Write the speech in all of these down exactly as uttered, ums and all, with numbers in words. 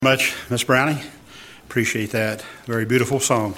Much, Miss Brownie. Appreciate that. Very beautiful song.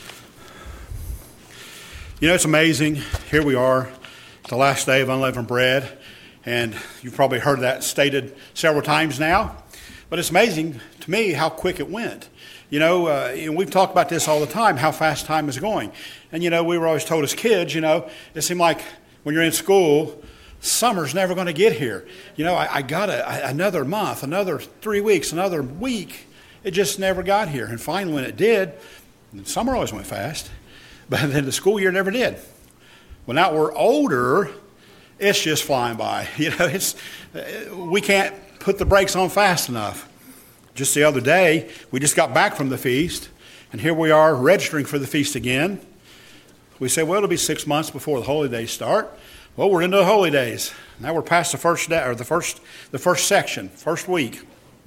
You know, it's amazing. Here we are, the last day of unleavened bread, and you've probably heard that stated several times now. But it's amazing to me how quick it went. You know, uh, you know, we've talked about this all the time, how fast time is going. And, you know, we were always told as kids, you know, it seemed like when you're in school, summer's never going to get here. You know, I, I got a, another month, another three weeks, another week. It just never got here. And finally, when it did, summer always went fast, but then the school year never did. Well, now we're older, it's just flying by. You know, it's we can't put the brakes on fast enough. Just the other day, we just got back from the feast, and here we are registering for the feast again. We say, well, it'll be six months before the holy days start. Well, we're into the holy days. Now we're past the first day, or the first, the first section, first week.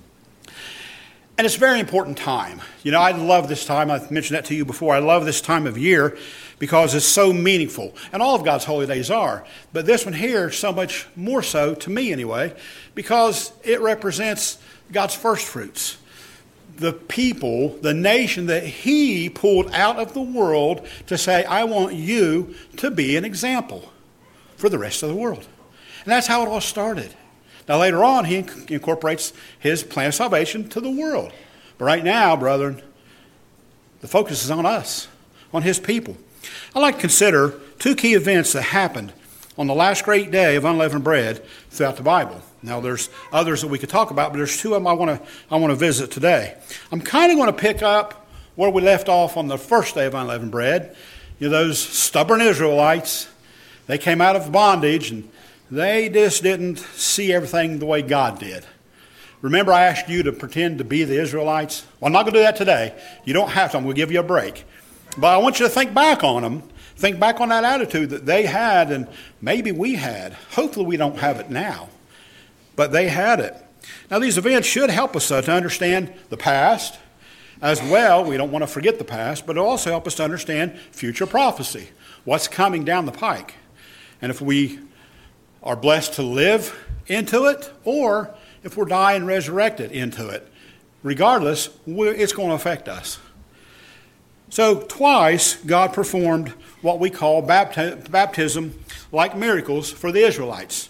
And it's a very important time. You know, I love this time. I've mentioned that to you before. I love this time of year because it's so meaningful. And all of God's holy days are. But this one here, so much more so, to me anyway, because it represents God's first fruits. The people, the nation that He pulled out of the world to say, I want you to be an example for the rest of the world. And that's how it all started. Now later on, He incorporates His plan of salvation to the world. But right now, brethren, the focus is on us, on His people. I'd like to consider two key events that happened on the last great day of unleavened bread throughout the Bible. Now there's others that we could talk about, but there's two of them I want to I want to visit today. I'm kind of going to pick up where we left off on the first day of unleavened bread. You know, those stubborn Israelites, they came out of bondage and they just didn't see everything the way God did. Remember, I asked you to pretend to be the Israelites? Well, I'm not going to do that today. You don't have to. I'm going to give you a break. But I want you to think back on them. Think back on that attitude that they had and maybe we had. Hopefully we don't have it now. But they had it. Now, these events should help us uh, to understand the past as well. We don't want to forget the past, but it'll also help us to understand future prophecy, what's coming down the pike. And if we are blessed to live into it, or if we're dying and resurrected into it, regardless, it's going to affect us. So twice, God performed what we call bapti- baptism like miracles for the Israelites.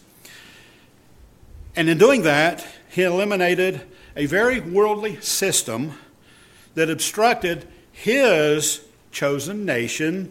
And in doing that, He eliminated a very worldly system that obstructed His chosen nation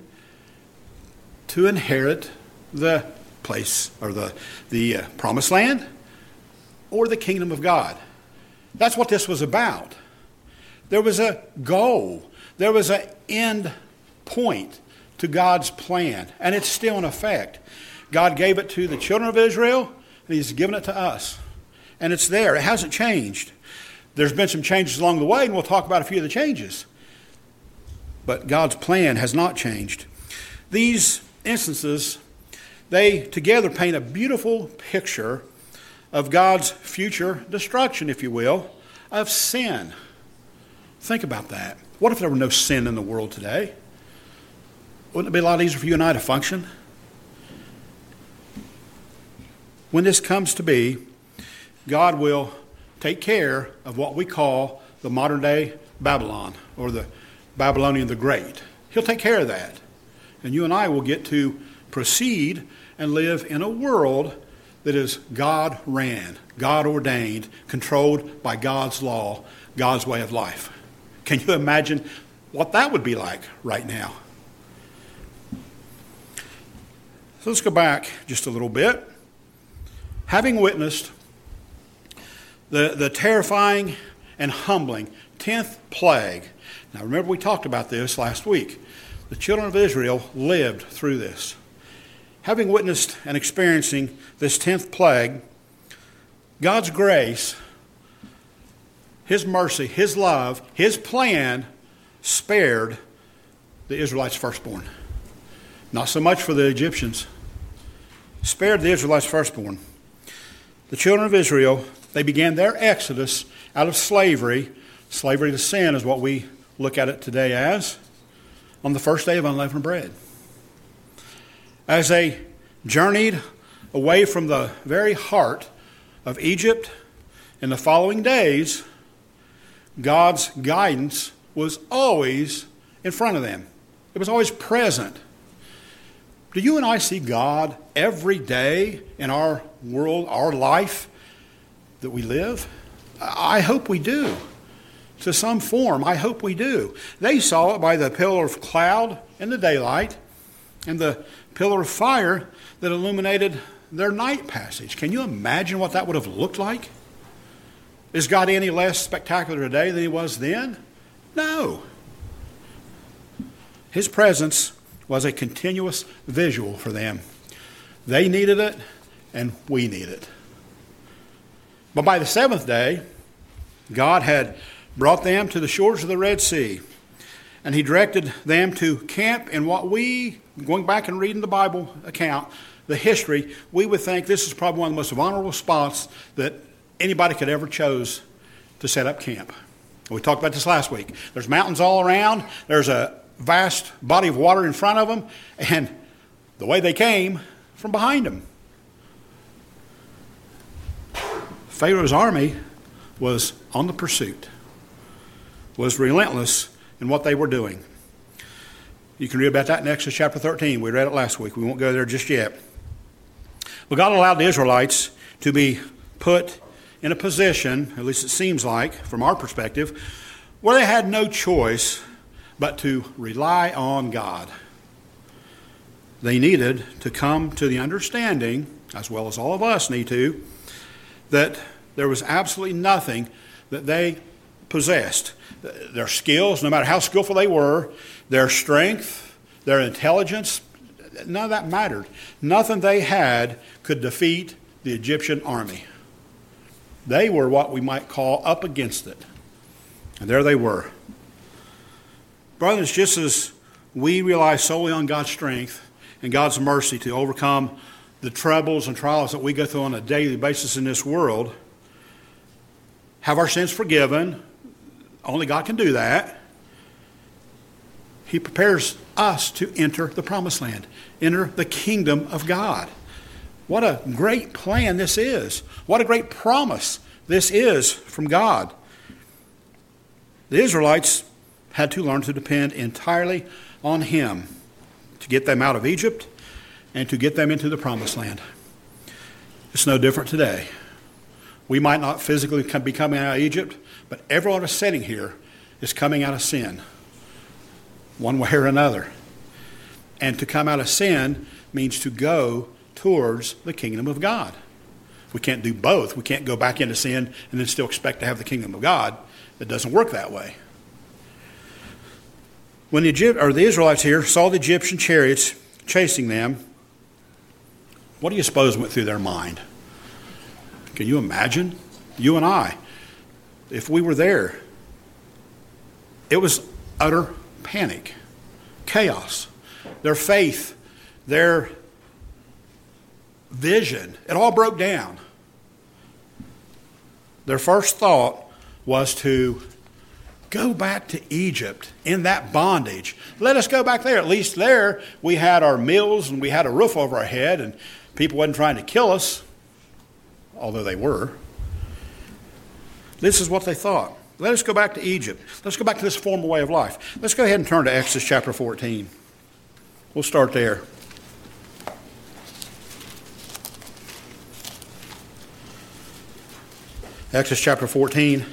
to inherit the place or the, the uh, promised land or the kingdom of God. That's what this was about. There was a goal. There was an end point to God's plan, and it's still in effect. God gave it to the children of Israel, and He's given it to us. And it's there. It hasn't changed. There's been some changes along the way, and we'll talk about a few of the changes. But God's plan has not changed. These instances, they together paint a beautiful picture of God's future destruction, if you will, of sin. Think about that. What if there were no sin in the world today? Wouldn't it be a lot easier for you and I to function? When this comes to be, God will take care of what we call the modern day Babylon or the Babylonian the Great. He'll take care of that. And you and I will get to proceed and live in a world that is God-ran, God-ordained, controlled by God's law, God's way of life. Can you imagine what that would be like right now? So let's go back just a little bit. Having witnessed the, the terrifying and humbling tenth plague. Now remember, we talked about this last week. The children of Israel lived through this. Having witnessed and experiencing this tenth plague, God's grace, His mercy, His love, His plan spared the Israelites' firstborn. Not so much for the Egyptians. Spared the Israelites' firstborn. The children of Israel, they began their exodus out of slavery. Slavery to sin is what we look at it today as, on the first day of unleavened bread. As they journeyed away from the very heart of Egypt in the following days, God's guidance was always in front of them. It was always present. Do you and I see God every day in our world, our life that we live? I hope we do. To some form, I hope we do. They saw it by the pillar of cloud in the daylight and the pillar of fire that illuminated their night passage. Can you imagine what that would have looked like? Is God any less spectacular today than he was then? No. His presence was a continuous visual for them. They needed it, and we need it. But by the seventh day, God had brought them to the shores of the Red Sea, and he directed them to camp in what we, going back and reading the Bible account, the history, we would think this is probably one of the most vulnerable spots that anybody could ever chose to set up camp. We talked about this last week. There's mountains all around. There's a vast body of water in front of them, and the way they came from behind them. Pharaoh's army was on the pursuit, was relentless in what they were doing. You can read about that in Exodus chapter thirteen. We read it last week. We won't go there just yet. But God allowed the Israelites to be put in a position, at least it seems like, from our perspective, where they had no choice but to rely on God. They needed to come to the understanding, as well as all of us need to, that there was absolutely nothing that they possessed. Their skills, no matter how skillful they were, their strength, their intelligence, none of that mattered. Nothing they had could defeat the Egyptian army. They were what we might call up against it. And there they were. Brothers, just as we rely solely on God's strength and God's mercy to overcome the troubles and trials that we go through on a daily basis in this world, have our sins forgiven, only God can do that. He prepares us to enter the promised land, enter the kingdom of God. What a great plan this is. What a great promise this is from God. The Israelites had to learn to depend entirely on Him to get them out of Egypt and to get them into the promised land. It's no different today. We might not physically be coming out of Egypt, but everyone that's sitting here is coming out of sin, one way or another. And to come out of sin means to go towards the kingdom of God. We can't do both. We can't go back into sin and then still expect to have the kingdom of God. It doesn't work that way. When the, Egypt, or the Israelites here saw the Egyptian chariots chasing them, what do you suppose went through their mind? Can you imagine? You and I, if we were there, it was utter panic, chaos. Their faith, their vision, it all broke down. Their first thought was to go back to Egypt in that bondage. Let us go back there. At least there we had our meals and we had a roof over our head and people wasn't trying to kill us, although they were. This is what they thought. Let us go back to Egypt. Let's go back to this former way of life. Let's go ahead and turn to Exodus chapter fourteen. We'll start there. Exodus chapter fourteen.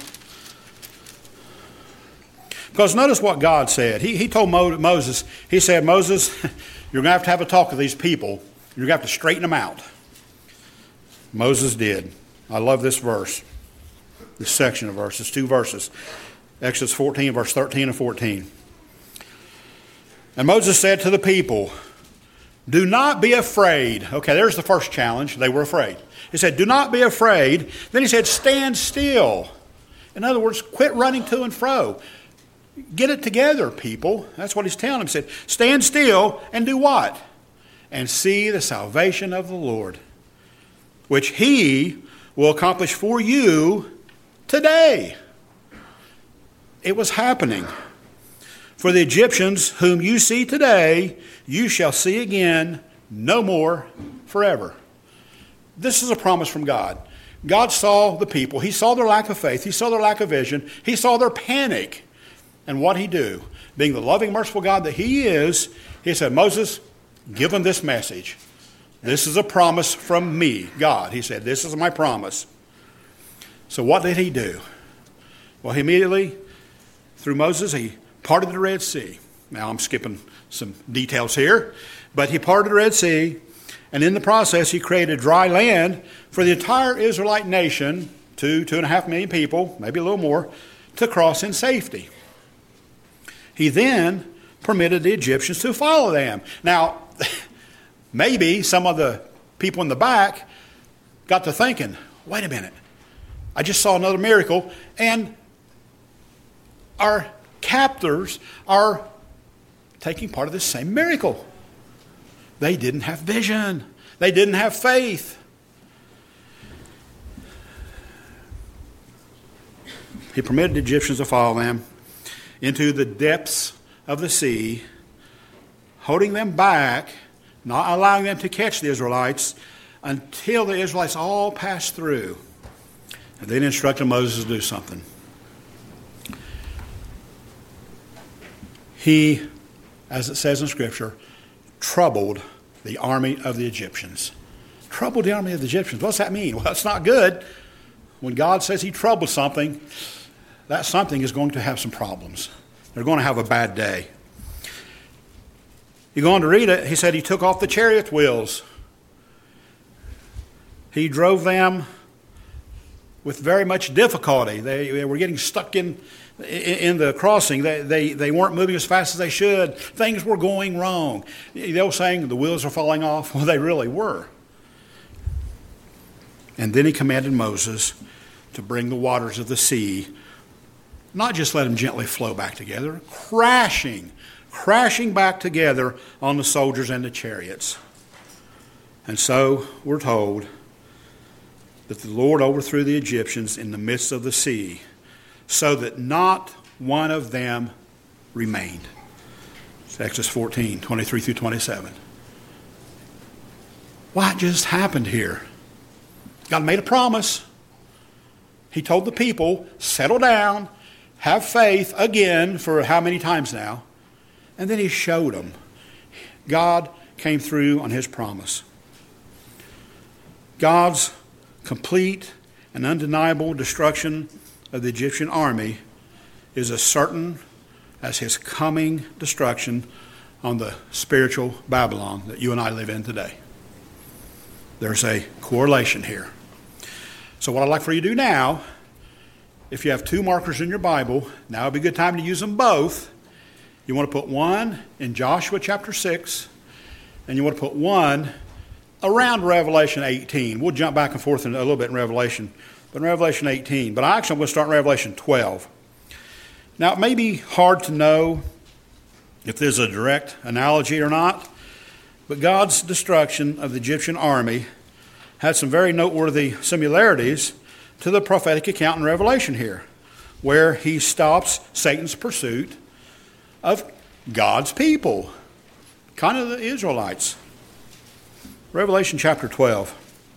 Because notice what God said. He, he told Mo, Moses, he said, Moses, you're going to have to have a talk with these people. You're going to have to straighten them out. Moses did. I love this verse, this section of verses, two verses. Exodus fourteen, verse thirteen and fourteen. And Moses said to the people, do not be afraid. Okay, there's the first challenge. They were afraid. He said, do not be afraid. Then he said, stand still. In other words, quit running to and fro. Get it together, people. That's what he's telling them. He said, stand still and do what? And see the salvation of the Lord, which he will accomplish for you today. It was happening. For the Egyptians whom you see today, you shall see again no more forever. This is a promise from God. God saw the people. He saw their lack of faith. He saw their lack of vision. He saw their panic. And what did he do? Being the loving, merciful God that he is, he said, Moses, give them this message. This is a promise from me, God. He said, this is my promise. So what did he do? Well, he immediately, through Moses, he parted the Red Sea. Now I'm skipping some details here, but he parted the Red Sea, and in the process he created dry land for the entire Israelite nation, two, two and a half million people, maybe a little more, to cross in safety. He then permitted the Egyptians to follow them. Now, maybe some of the people in the back got to thinking, wait a minute, I just saw another miracle, and our captors are taking part of this same miracle. They didn't have vision. They didn't have faith. He permitted the Egyptians to follow them into the depths of the sea, holding them back, not allowing them to catch the Israelites until the Israelites all passed through. And then instructed Moses to do something. He, as it says in Scripture, troubled the army of the Egyptians. Troubled the army of the Egyptians. What's that mean? Well, it's not good. When God says he troubled something, that something is going to have some problems. They're going to have a bad day. You go on to read it, he said he took off the chariot wheels. He drove them with very much difficulty. They, they were getting stuck in, in, in the crossing. They, they, they weren't moving as fast as they should. Things were going wrong. They were saying the wheels are falling off. Well, they really were. And then he commanded Moses to bring the waters of the sea, not just let them gently flow back together, crashing, crashing back together on the soldiers and the chariots. And so we're told that the Lord overthrew the Egyptians in the midst of the sea, so that not one of them remained. It's Exodus fourteen, twenty-three through twenty-seven. What just happened here? God made a promise. He told the people, settle down, have faith again for how many times now? And then he showed them. God came through on his promise. God's complete and undeniable destruction of the Egyptian army is as certain as his coming destruction on the spiritual Babylon that you and I live in today. There's a correlation here. So what I'd like for you to do now, if you have two markers in your Bible, now would be a good time to use them both. You want to put one in Joshua chapter six, and you want to put one around Revelation eighteen. We'll jump back and forth in a little bit in Revelation, but in Revelation eighteen. But actually I'm going to start in Revelation twelve. Now it may be hard to know if there's a direct analogy or not, but God's destruction of the Egyptian army had some very noteworthy similarities to the prophetic account in Revelation here, where he stops Satan's pursuit of God's people, kind of the Israelites. Revelation chapter twelve.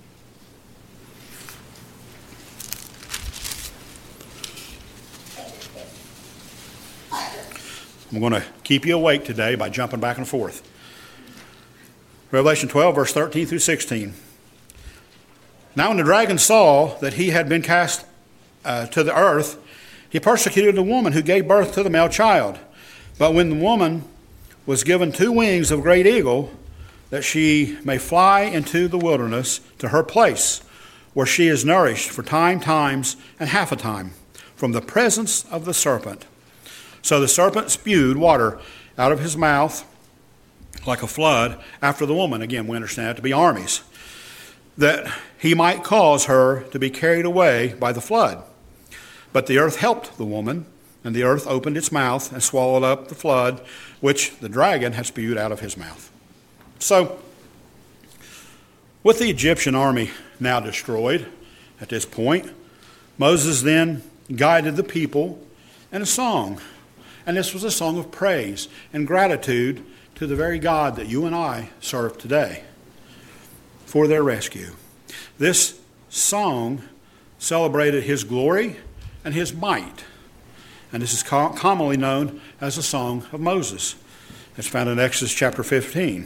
I'm going to keep you awake today by jumping back and forth. Revelation twelve, verse thirteen through sixteen. Now when the dragon saw that he had been cast uh, to the earth, he persecuted the woman who gave birth to the male child. But when the woman was given two wings of a great eagle, that she may fly into the wilderness to her place, where she is nourished for time, times, and half a time, from the presence of the serpent. So the serpent spewed water out of his mouth like a flood after the woman. Again, we understand it to be armies, that he might cause her to be carried away by the flood. But the earth helped the woman, and the earth opened its mouth and swallowed up the flood, which the dragon had spewed out of his mouth. So, with the Egyptian army now destroyed at this point, Moses then guided the people in a song. And this was a song of praise and gratitude to the very God that you and I serve today for their rescue. This song celebrated his glory and his might. And this is commonly known as the Song of Moses. It's found in Exodus chapter fifteen.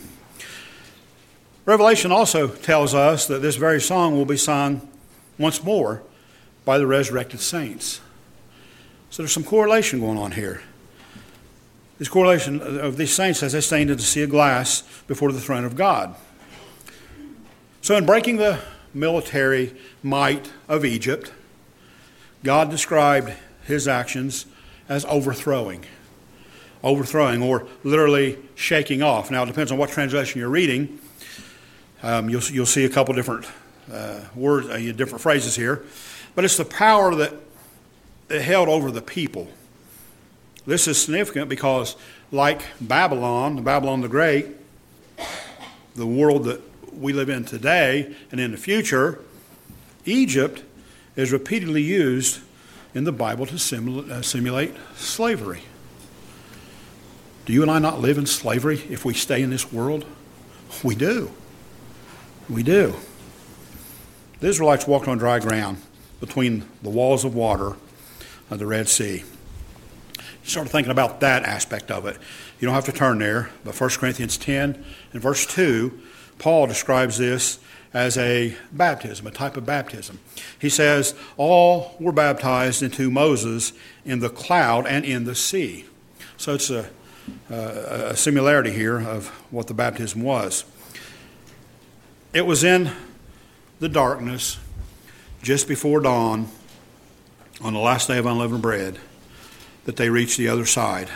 Revelation also tells us that this very song will be sung once more by the resurrected saints. So there's some correlation going on here. This correlation of these saints as they stand in the sea of glass before the throne of God. So in breaking the military might of Egypt, God described his actions as overthrowing. Overthrowing, or literally shaking off. Now, it depends on what translation you're reading. Um, you'll, you'll see a couple different uh, words, uh, different phrases here. But it's the power that it held over the people. This is significant because, like Babylon, Babylon the Great, the world that we live in today and in the future, Egypt is repeatedly used in the Bible to simulate, uh, simulate slavery. Do you and I not live in slavery if we stay in this world? We do. We do. The Israelites walked on dry ground between the walls of water of the Red Sea. You start thinking about that aspect of it. You don't have to turn there, but First Corinthians ten and verse two, Paul describes this as a baptism, a type of baptism. He says, all were baptized into Moses in the cloud and in the sea. So it's a, a, a similarity here of what the baptism was. It was in the darkness, just before dawn, on the last day of unleavened bread, that they reached the other side.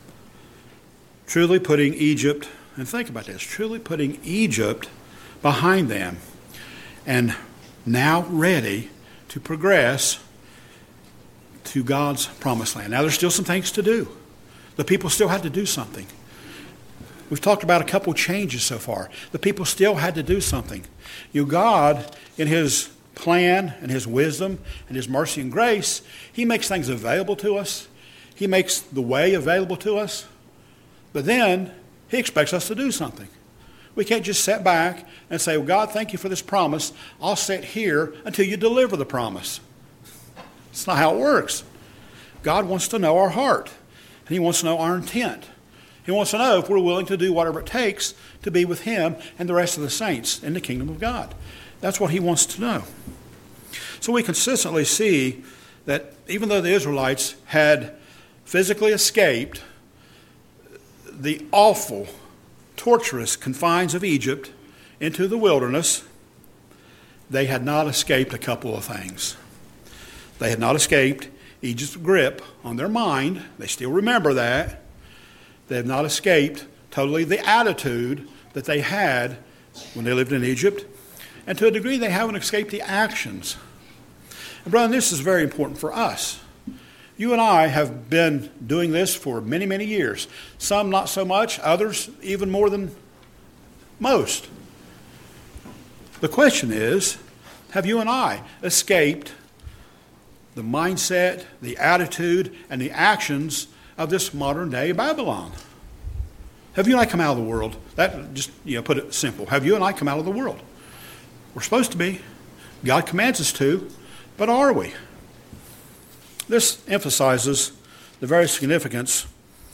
Truly putting Egypt, and think about this, truly putting Egypt behind them, and now ready to progress to God's promised land. Now, there's still some things to do. The people still had to do something. We've talked about a couple changes so far. The people still had to do something. You know, God, in his plan and his wisdom and his mercy and grace, he makes things available to us. He makes the way available to us. But then he expects us to do something. We can't just sit back and say, well, God, thank you for this promise. I'll sit here until you deliver the promise. It's not how it works. God wants to know our heart. And he wants to know our intent. He wants to know if we're willing to do whatever it takes to be with him and the rest of the saints in the kingdom of God. That's what he wants to know. So we consistently see that even though the Israelites had physically escaped the awful, torturous confines of Egypt into the wilderness, they had not escaped a couple of things. They had not escaped Egypt's grip on their mind. They still remember that. They have not escaped totally the attitude that they had when they lived in Egypt. And to a degree, they haven't escaped the actions. And brother, this is very important for us. You and I have been doing this for many, many years. Some not so much, others even more than most. The question is, have you and I escaped the mindset, the attitude, and the actions of this modern day Babylon? Have you and I come out of the world? That just, you know, put it simple. Have you and I come out of the world? We're supposed to be. God commands us to, but are we? This emphasizes the very significance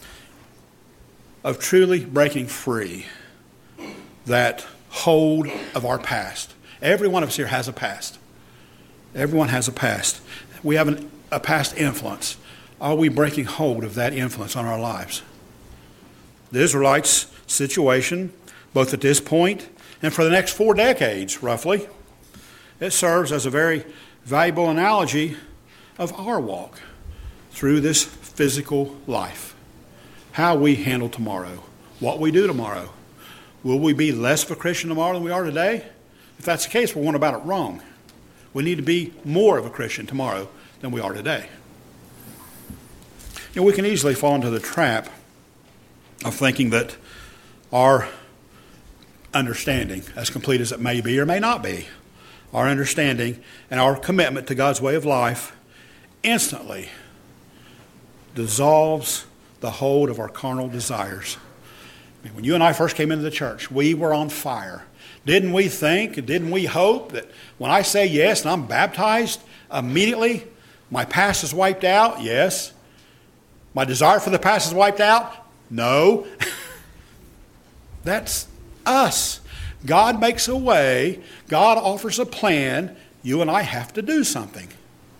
of truly breaking free that hold of our past. Every one of us here has a past. Everyone has a past. We have an, a past influence. Are we breaking hold of that influence on our lives? The Israelites' situation, both at this point and for the next four decades, roughly, it serves as a very valuable analogy of our walk through this physical life. How we handle tomorrow, what we do tomorrow. Will we be less of a Christian tomorrow than we are today? If that's the case, we're going about it wrong. We need to be more of a Christian tomorrow than we are today. You know, we can easily fall into the trap of thinking that our understanding, as complete as it may be or may not be, our understanding and our commitment to God's way of life instantly dissolves the hold of our carnal desires. I mean, when you and I first came into the church, we were on fire. Didn't we think, didn't we hope that when I say yes and I'm baptized, immediately my past is wiped out? Yes. My desire for the past is wiped out? No. That's us. God makes a way. God offers a plan. You and I have to do something.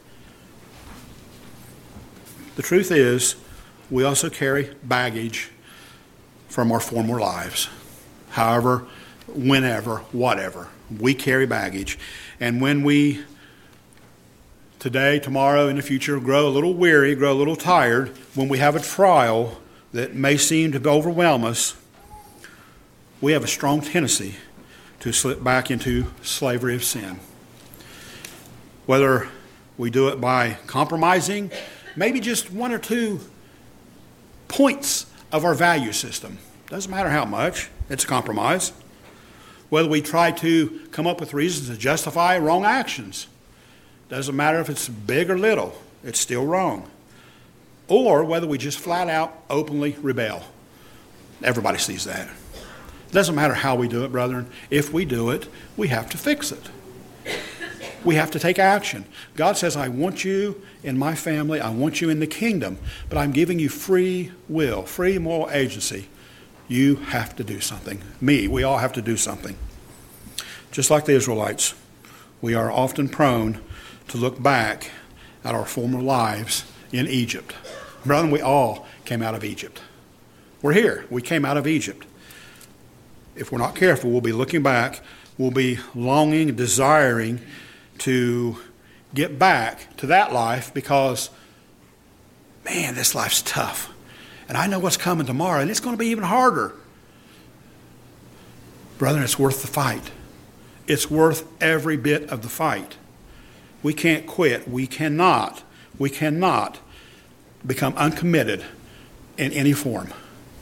The truth is, we also carry baggage from our former lives. However, whenever, whatever. We carry baggage. And when we, today, tomorrow, in the future, grow a little weary, grow a little tired, when we have a trial that may seem to overwhelm us, we have a strong tendency to slip back into slavery of sin. Whether we do it by compromising, maybe just one or two points of our value system. Doesn't matter how much, it's a compromise. Whether we try to come up with reasons to justify wrong actions. Doesn't matter if it's big or little, it's still wrong. Or whether we just flat out openly rebel. Everybody sees that. Doesn't matter how we do it, brethren. If we do it, we have to fix it. We have to take action. God says, I want you in my family. I want you in the kingdom. But I'm giving you free will, free moral agency. You have to do something. Me, we all have to do something. Just like the Israelites, we are often prone to look back at our former lives in Egypt. Brethren, we all came out of Egypt. We're here. We came out of Egypt. If we're not careful, we'll be looking back. We'll be longing, desiring to get back to that life because, man, this life's tough. And I know what's coming tomorrow, and it's going to be even harder. Brethren, it's worth the fight. It's worth every bit of the fight. We can't quit. We cannot, we cannot become uncommitted in any form.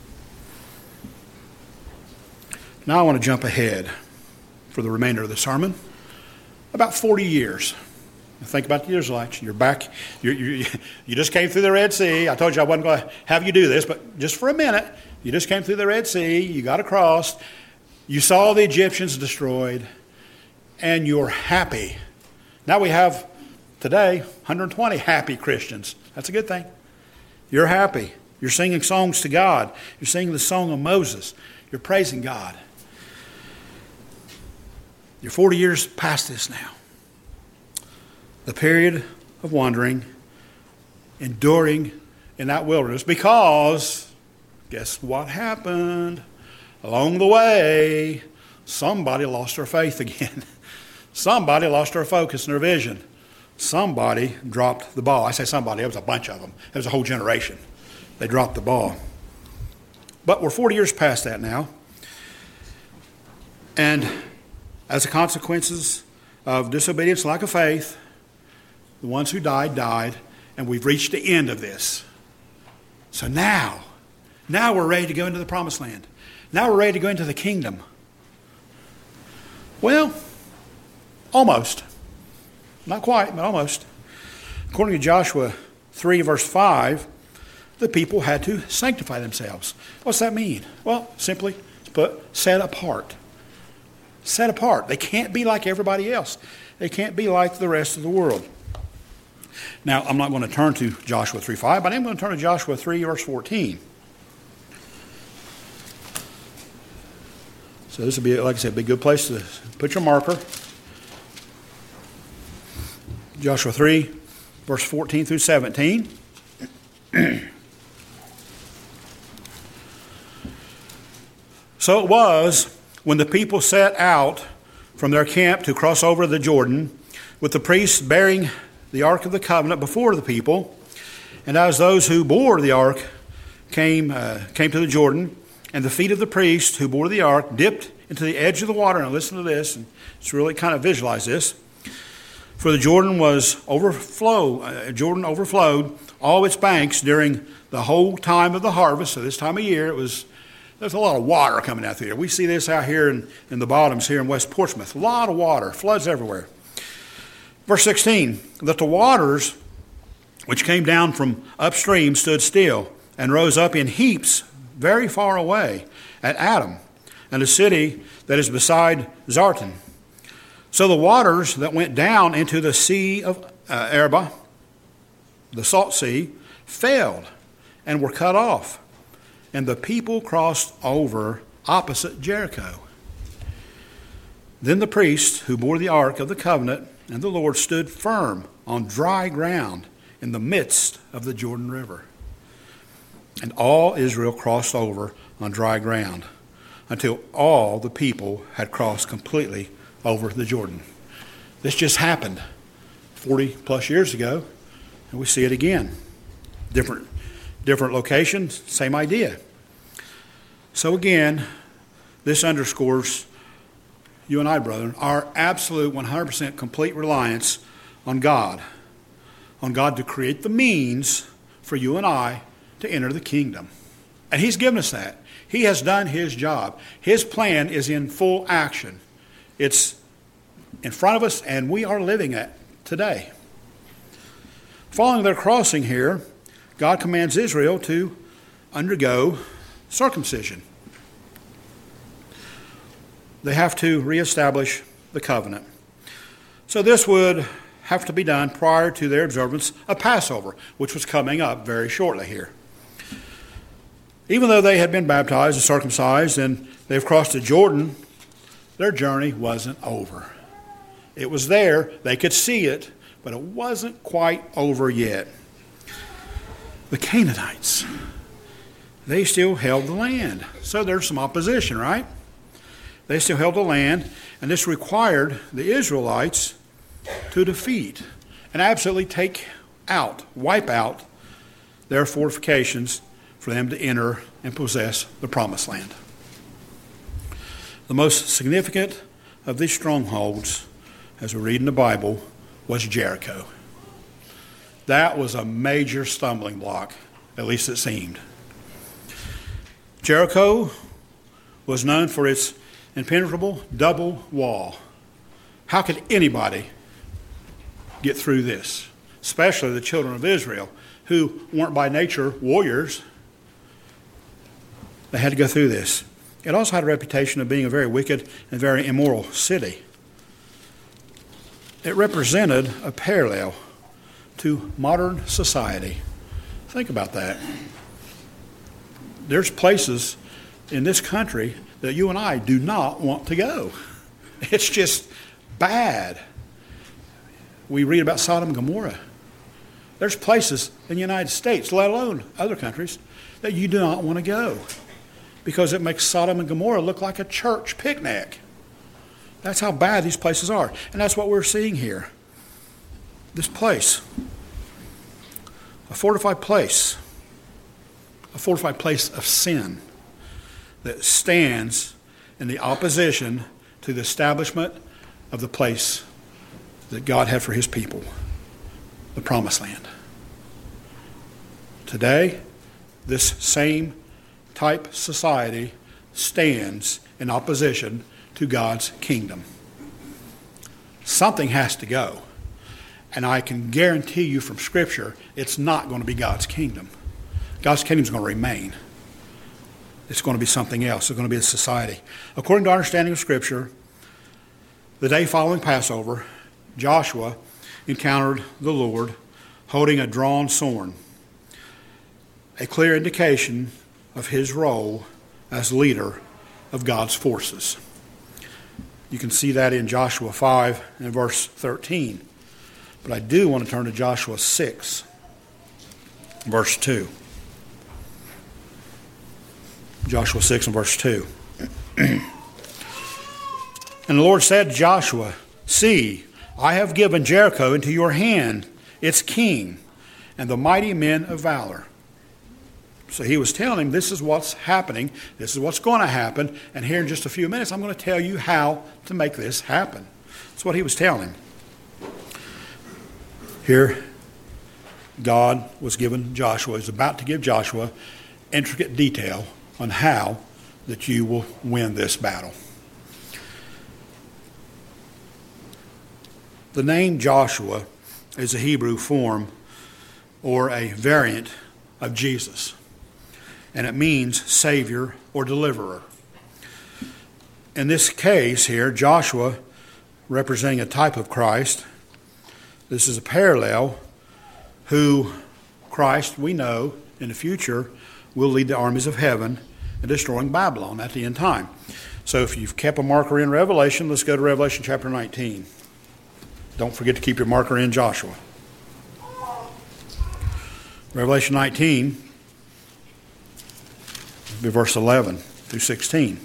Now I want to jump ahead for the remainder of the sermon. About forty years. Think about the Israelites. You're back. You're, you you just came through the Red Sea. I told you I wasn't going to have you do this, but just for a minute, you just came through the Red Sea. You got across. You saw the Egyptians destroyed, and you're happy. Now we have today one hundred twenty happy Christians. That's a good thing. You're happy. You're singing songs to God. You're singing the song of Moses. You're praising God. You're forty years past this now. The period of wandering, enduring in that wilderness, because guess what happened? Along the way, somebody lost their faith again. Somebody lost their focus and their vision. Somebody dropped the ball. I say somebody, it was a bunch of them. It was a whole generation. They dropped the ball. But we're forty years past that now. And as a consequences of disobedience, lack of faith, the ones who died, died, and we've reached the end of this. So now, now we're ready to go into the promised land. Now we're ready to go into the kingdom. Well, almost. Not quite, but almost. According to Joshua three, verse five, the people had to sanctify themselves. What's that mean? Well, simply put, set apart. Set apart. They can't be like everybody else. They can't be like the rest of the world. Now, I'm not going to turn to Joshua three five, but I'm going to turn to Joshua three, verse fourteen. So this would be, like I said, be a good place to put your marker. Joshua three, verse fourteen through seventeen. So it was when the people set out from their camp to cross over the Jordan, with the priests bearing the Ark of the Covenant before the people, and as those who bore the Ark came uh, came to the Jordan, and the feet of the priests who bore the Ark dipped into the edge of the water. Now listen to this, and it's really kind of visualize this. For the Jordan was overflow. Uh, Jordan overflowed all its banks during the whole time of the harvest. So this time of year, it was there's a lot of water coming out there. We see this out here in, in the bottoms here in West Portsmouth. A lot of water, floods everywhere. Verse sixteen, that the waters which came down from upstream stood still and rose up in heaps very far away. at Adam, and a city that is beside Zartan. So the waters that went down into the sea of uh, Arabah, the salt sea, failed and were cut off, and the people crossed over opposite Jericho. Then the priests who bore the ark of the covenant and the Lord stood firm on dry ground in the midst of the Jordan River. And all Israel crossed over on dry ground until all the people had crossed completely over the Jordan. This just happened forty plus years ago, and we see it again. Different, different locations, same idea. So again, this underscores, you and I, brethren, our absolute one hundred percent complete reliance on God, on God to create the means for you and I to enter the kingdom. And He's given us that. He has done His job. His plan is in full action. It's in front of us, and we are living it today. Following their crossing here, God commands Israel to undergo circumcision. They have to reestablish the covenant. So this would have to be done prior to their observance of Passover, which was coming up very shortly here. Even though they had been baptized and circumcised and they've crossed the Jordan, their journey wasn't over. It was there, they could see it, but it wasn't quite over yet. The Canaanites, they still held the land. So there's some opposition, right? They still held the land, and this required the Israelites to defeat and absolutely take out, wipe out their fortifications for them to enter and possess the promised land. The most significant of these strongholds, as we read in the Bible, was Jericho. That was a major stumbling block, at least it seemed. Jericho was known for its impenetrable double wall. How could anybody get through this? Especially the children of Israel, who weren't by nature warriors. They had to go through this. It also had a reputation of being a very wicked and very immoral city. It represented a parallel to modern society. Think about that. There's places in this country that you and I do not want to go. It's just bad. We read about Sodom and Gomorrah. There's places in the United States, let alone other countries, that you do not want to go because it makes Sodom and Gomorrah look like a church picnic. That's how bad these places are. And that's what we're seeing here. This place, a fortified place, a fortified place of sin that stands in the opposition to the establishment of the place that God had for His people, the Promised Land. Today, this same type society stands in opposition to God's kingdom. Something has to go. And I can guarantee you from Scripture, it's not going to be God's kingdom. God's kingdom is going to remain. It's going to be something else. It's going to be a society. According to our understanding of Scripture, the day following Passover, Joshua encountered the Lord holding a drawn sword, a clear indication of his role as leader of God's forces. You can see that in Joshua five and verse thirteen. But I do want to turn to Joshua six, verse two. Joshua six and verse two. And the Lord said to Joshua, "See, I have given Jericho into your hand, its king, and the mighty men of valor." So he was telling him, this is what's happening, this is what's going to happen, and here in just a few minutes I'm going to tell you how to make this happen. That's what he was telling him. Here, God was giving Joshua, is about to give Joshua intricate detail on how that you will win this battle. The name Joshua is a Hebrew form or a variant of Jesus. and it means Savior or Deliverer. In this case here, Joshua representing a type of Christ. This is a parallel who Christ, we know, in the future will lead the armies of heaven in destroying Babylon at the end time. So if you've kept a marker in Revelation, let's go to Revelation chapter nineteen. Don't forget to keep your marker in Joshua. Revelation nineteen, verse eleven through sixteen.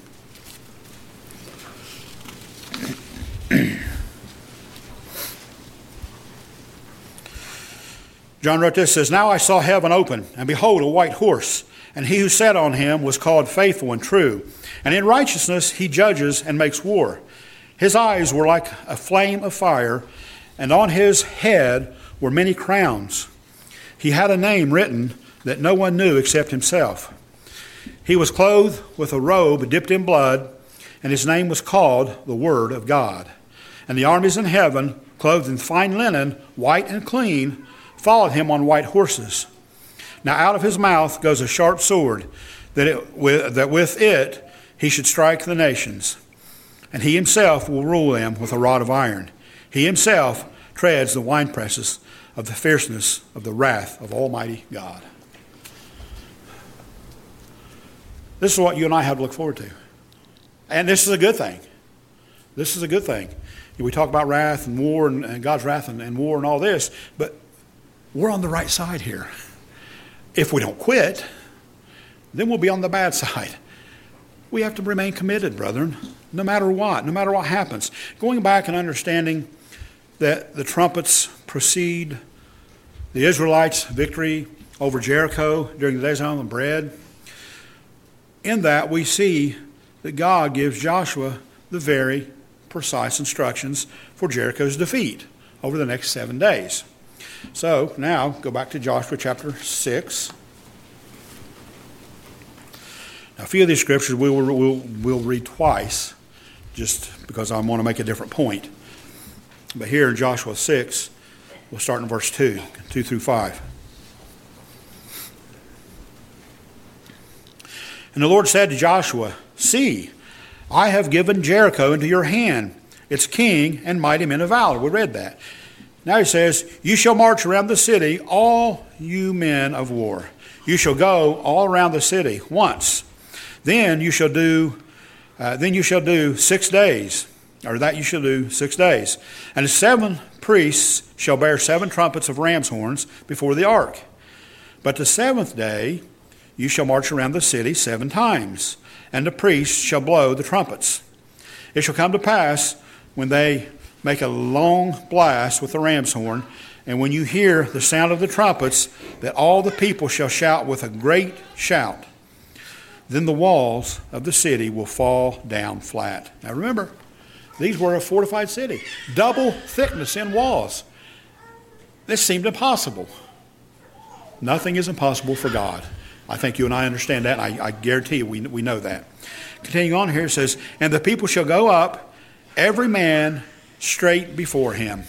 John wrote this, says, "Now I saw heaven open, and behold, a white horse, and he who sat on him was called Faithful and True. And in righteousness he judges and makes war. His eyes were like a flame of fire, and on his head were many crowns. He had a name written that no one knew except himself. He was clothed with a robe dipped in blood, and his name was called the Word of God. And the armies in heaven, clothed in fine linen, white and clean, followed him on white horses. Now out of his mouth goes a sharp sword, that, it, with, that with it he should strike the nations. And he himself will rule them with a rod of iron. He himself treads the winepresses of the fierceness of the wrath of Almighty God." This is what you and I have to look forward to. And this is a good thing. This is a good thing. We talk about wrath and war and, and God's wrath and, and war and all this, but we're on the right side here. If we don't quit, then we'll be on the bad side. We have to remain committed, brethren, no matter what, no matter what happens. Going back and understanding that the trumpets precede the Israelites' victory over Jericho during the days of unleavened bread. In that we see that God gives Joshua the very precise instructions for Jericho's defeat over the next seven days. So now go back to Joshua chapter six. Now, a few of these scriptures we will we'll, we'll read twice, just because I want to make a different point. But here in Joshua six, we'll start in verse two, two through five. "And the Lord said to Joshua, See, I have given Jericho into your hand, its king and mighty men of valor." We read that. Now he says, "You shall march around the city, all you men of war. You shall go all around the city once. Then you shall do, uh, then you shall do six days, or that you shall do six days. And the seven priests shall bear seven trumpets of ram's horns before the ark. But the seventh day you shall march around the city seven times, and the priests shall blow the trumpets. It shall come to pass when they make a long blast with the ram's horn, and when you hear the sound of the trumpets, that all the people shall shout with a great shout. Then the walls of the city will fall down flat." Now remember, these were a fortified city, double thickness in walls. This seemed impossible. Nothing is impossible for God. I think you and I understand that, and I, I guarantee you we, we know that. Continuing on here, it says, "And the people shall go up, every man straight before him."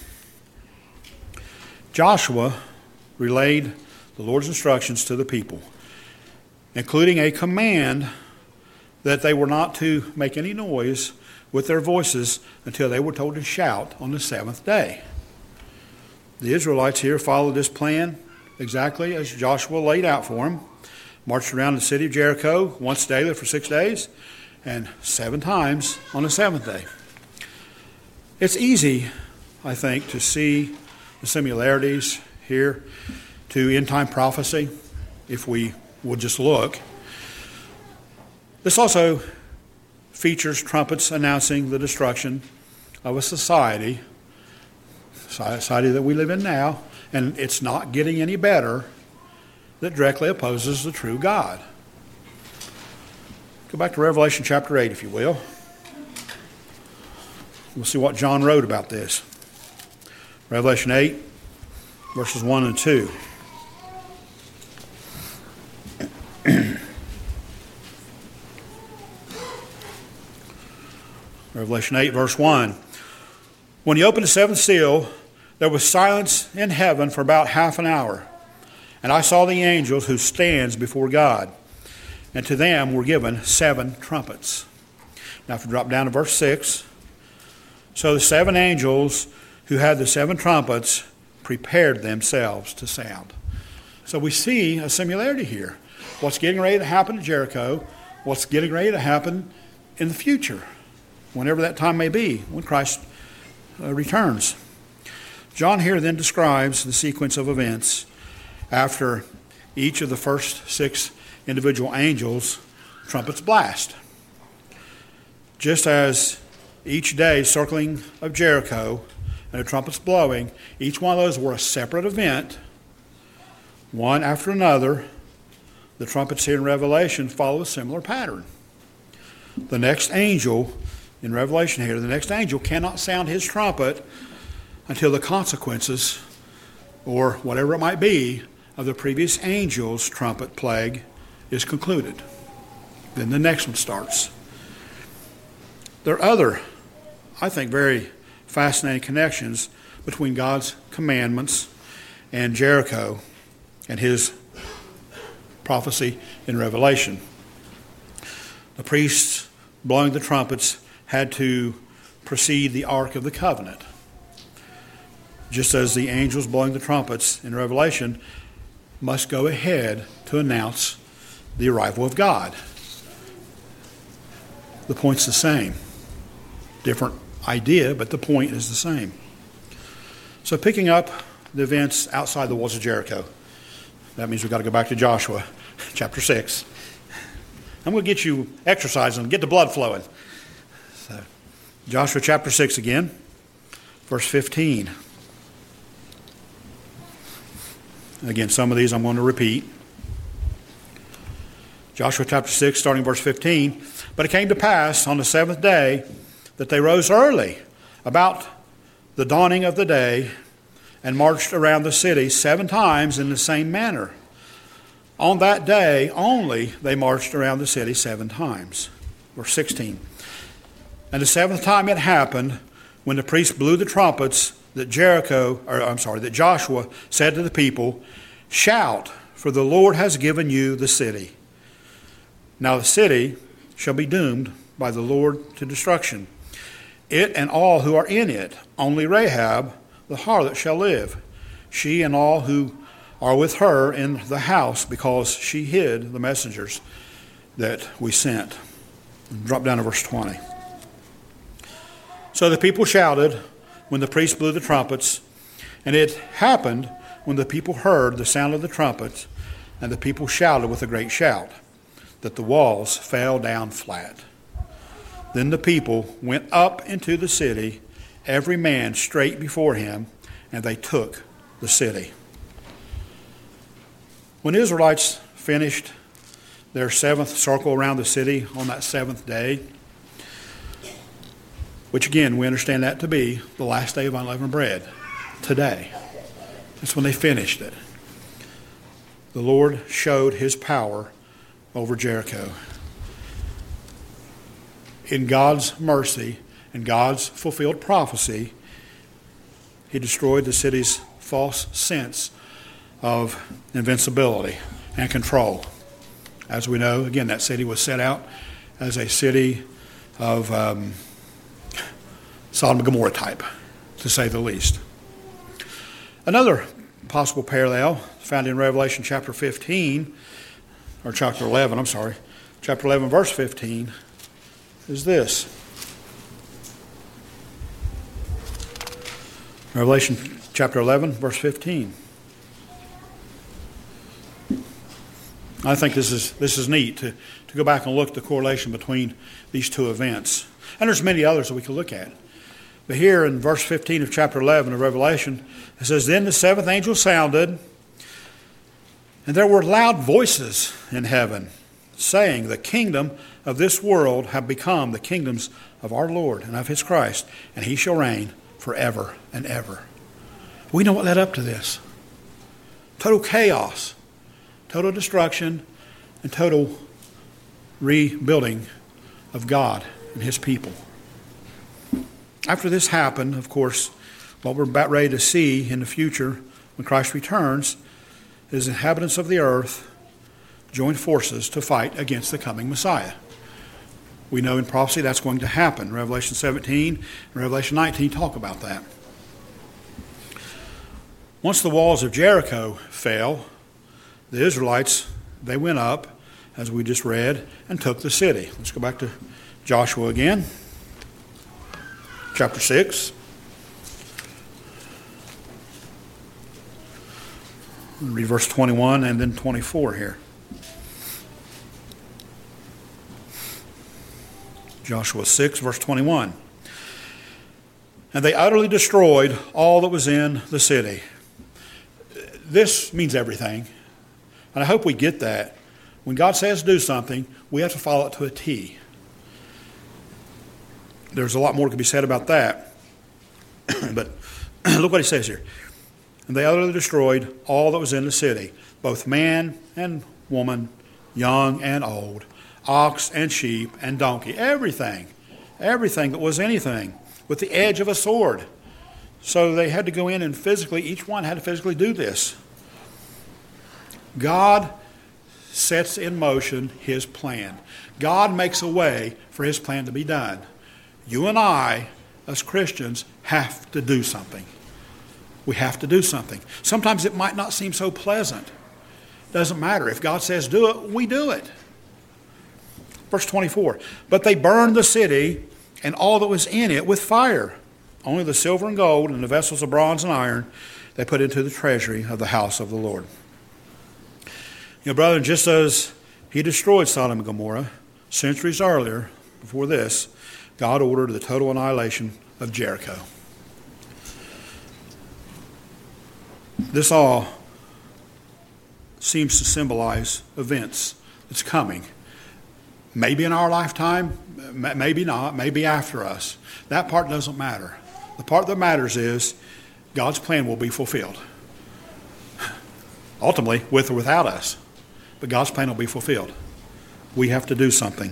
Joshua relayed the Lord's instructions to the people, including a command that they were not to make any noise with their voices until they were told to shout on the seventh day. The Israelites here followed this plan exactly as Joshua laid out for them. Marched around the city of Jericho once daily for six days and seven times on the seventh day. It's easy, I think, to see the similarities here to end-time prophecy if we would just look. This also features trumpets announcing the destruction of a society, society that we live in now, and it's not getting any better, that directly opposes the true God. Go back to Revelation chapter eight, if you will. We'll see what John wrote about this. Revelation eight, verses one and two. Revelation eight, verse one. "When he opened the seventh seal, there was silence in heaven for about half an hour. And I saw the angel who stands before God. and to them were given seven trumpets. Now if you drop down to verse six, so the seven angels who had the seven trumpets prepared themselves to sound. So we see a similarity here. What's getting ready to happen to Jericho, what's getting ready to happen in the future, whenever that time may be, when Christ uh, returns. John here then describes the sequence of events after each of the first six individual angels' trumpets blast. Just as each day circling of Jericho and the trumpets blowing, each one of those were a separate event, one after another, the trumpets here in Revelation follow a similar pattern. The next angel in Revelation here, the next angel cannot sound his trumpet until the consequences, or whatever it might be, of the previous angel's trumpet plague is concluded. Then the next one starts. There are other, I think, very fascinating connections between God's commandments and Jericho and his prophecy in Revelation. The priests blowing the trumpets had to precede the Ark of the Covenant, just as the angels blowing the trumpets in Revelation must go ahead to announce the arrival of God. The point's the same. Different idea, but the point is the same. So picking up the events outside the walls of Jericho, that means we've got to go back to Joshua chapter six. I'm going to get you exercising, get the blood flowing. So, Joshua chapter six again, verse fifteen. Again, some of these I'm going to repeat. Joshua chapter six, starting verse fifteen. But it came to pass on the seventh day that they rose early, about the dawning of the day, and marched around the city seven times in the same manner. On that day only they marched around the city seven times. Verse sixteen. And the seventh time it happened, when the priests blew the trumpets, that Jericho, or I'm sorry, that Joshua said to the people, "Shout, for the Lord has given you the city. Now the city shall be doomed by the Lord to destruction, it and all who are in it. Only Rahab, the harlot, shall live, she and all who are with her in the house, because she hid the messengers that we sent." Drop down to verse twenty. So the people shouted when the priests blew the trumpets, and it happened when the people heard the sound of the trumpets, and the people shouted with a great shout, that the walls fell down flat. Then the people went up into the city, every man straight before him, and they took the city. When the Israelites finished their seventh circle around the city on that seventh day, which again we understand that to be the last day of unleavened bread, today. That's when they finished it. The Lord showed his power over Jericho. In God's mercy and God's fulfilled prophecy, he destroyed the city's false sense of invincibility and control. As we know, again, that city was set out as a city of um, Sodom and Gomorrah type, to say the least. Another possible parallel found in Revelation chapter fifteen, or chapter eleven, I'm sorry, chapter eleven, verse fifteen, is this. Revelation chapter eleven, verse fifteen. I think this is this is neat to, to go back and look at the correlation between these two events. And there's many others that we could look at. But here in verse fifteen of chapter eleven of Revelation, it says, "Then the seventh angel sounded, and there were loud voices in heaven, saying, the kingdom of this world have become the kingdoms of our Lord and of his Christ, and he shall reign forever and ever." We know what led up to this. Total chaos, total destruction, and total rebuilding of God and his people. After this happened, of course, what we're about ready to see in the future when Christ returns is the inhabitants of the earth join forces to fight against the coming Messiah. We know in prophecy that's going to happen. Revelation seventeen and Revelation nineteen talk about that. Once the walls of Jericho fell, the Israelites, they went up, as we just read, and took the city. Let's go back to Joshua again. Chapter six. Read verse twenty-one and then twenty-four here. Joshua six, verse twenty-one. And they utterly destroyed all that was in the city. This means everything. And I hope we get that. When God says do something, we have to follow it to a T. There's a lot more to be said about that. But look what he says here. And they utterly destroyed all that was in the city, both man and woman, young and old, ox and sheep and donkey, everything, everything that was anything, with the edge of a sword. So they had to go in and physically, each one had to physically do this. God sets in motion his plan. God makes a way for his plan to be done. You and I, as Christians, have to do something. We have to do something. Sometimes it might not seem so pleasant. Doesn't matter. If God says do it, we do it. Verse twenty-four. But they burned the city and all that was in it with fire. Only the silver and gold and the vessels of bronze and iron they put into the treasury of the house of the Lord. You know, brother, just as he destroyed Sodom and Gomorrah centuries earlier, before this, God ordered the total annihilation of Jericho. This all seems to symbolize events that's coming. Maybe in our lifetime, maybe not, maybe after us. That part doesn't matter. The part that matters is God's plan will be fulfilled. Ultimately, with or without us. But God's plan will be fulfilled. We have to do something.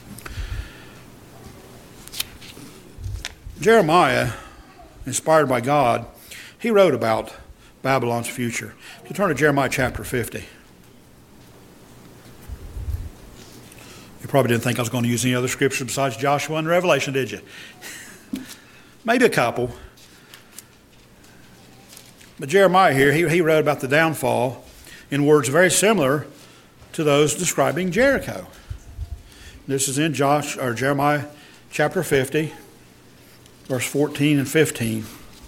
Jeremiah, inspired by God, he wrote about Babylon's future. If you turn to Jeremiah chapter fifty. You probably didn't think I was going to use any other scripture besides Joshua and Revelation, did you? Maybe a couple. But Jeremiah here, he, he wrote about the downfall in words very similar to those describing Jericho. This is in Josh or Jeremiah chapter fifty, verse fourteen and fifteen.